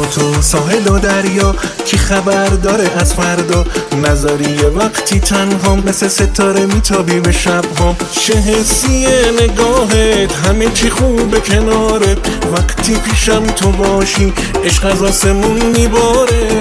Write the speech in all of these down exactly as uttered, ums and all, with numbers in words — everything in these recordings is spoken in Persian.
تو ساحل و دریا، کی خبر داره از فردا؟ نذاری یه وقتی تنها مثل ستاره میتابی به شب‌هام. چه حسیه نگاهت، همه چی خوبه کنارت، وقتی پیشم تو باشی عشق از آسمون میباره.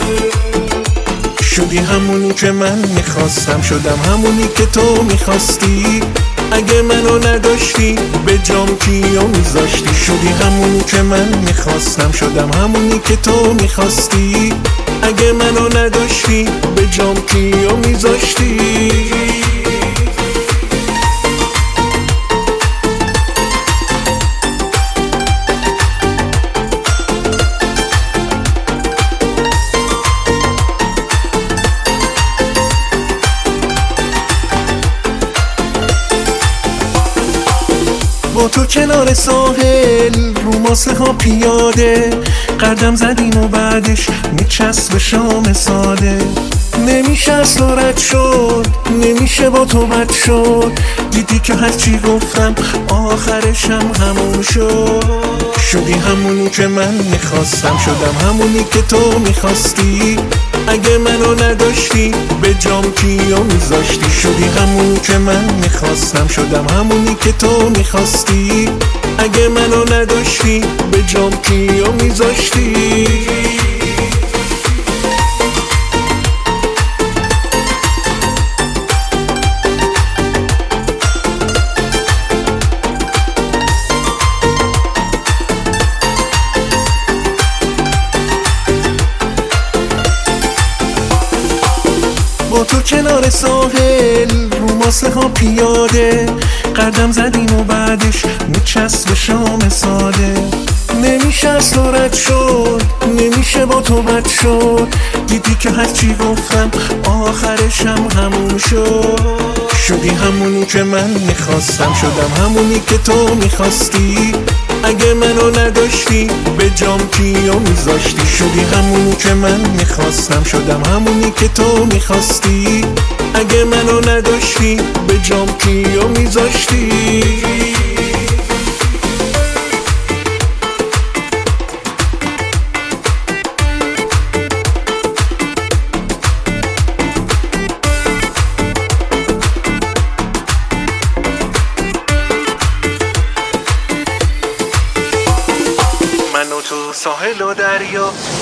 شدی همونی که من میخواستم، شدم همونی که تو میخواستی. اگه منو نداشتی به جام کیو میذاشتی؟ شدی همونی که من میخواستم، شدم همونی که تو میخواستی. اگه منو نداشتی به جام کیو میذاشتی؟ با تو کنار ساحل رو ماسه ها پیاده، قدم زدیم و بعدش میچسب شام ساده. نمیشه اصلا رد شد، نمیشه با تو بد شد. دیدی که هرچی گفتم آخرشم همون شد. شدی همونی که من میخواستم، شدم همونی که تو میخواستی. اگه منو نداشتی به جام کیو میذاشتی؟ شدی همونی که من میخواستم، شدم همونی که تو میخواستی. اگه منو نداشتی به جام کیو میذاشتی؟ با تو کنار ساحل رو ماسه ها پیاده، قدم زدیم و بعدش میچسب شام ساده. نمیشه اصلا رد شد، نمیشه با تو بد شد. دیدی که هرچی گفتم آخرشم همون شد. شدی همونی که من میخواستم، شدم همونی که تو میخواستی. اگه منو نداشتی به جام کیو میذاشتی؟ شدی همونی که من میخواستم، شدم همونی که تو میخواستی. اگه منو نداشتی به جام کیو میذاشتی؟ من و تو ساحل و دریا،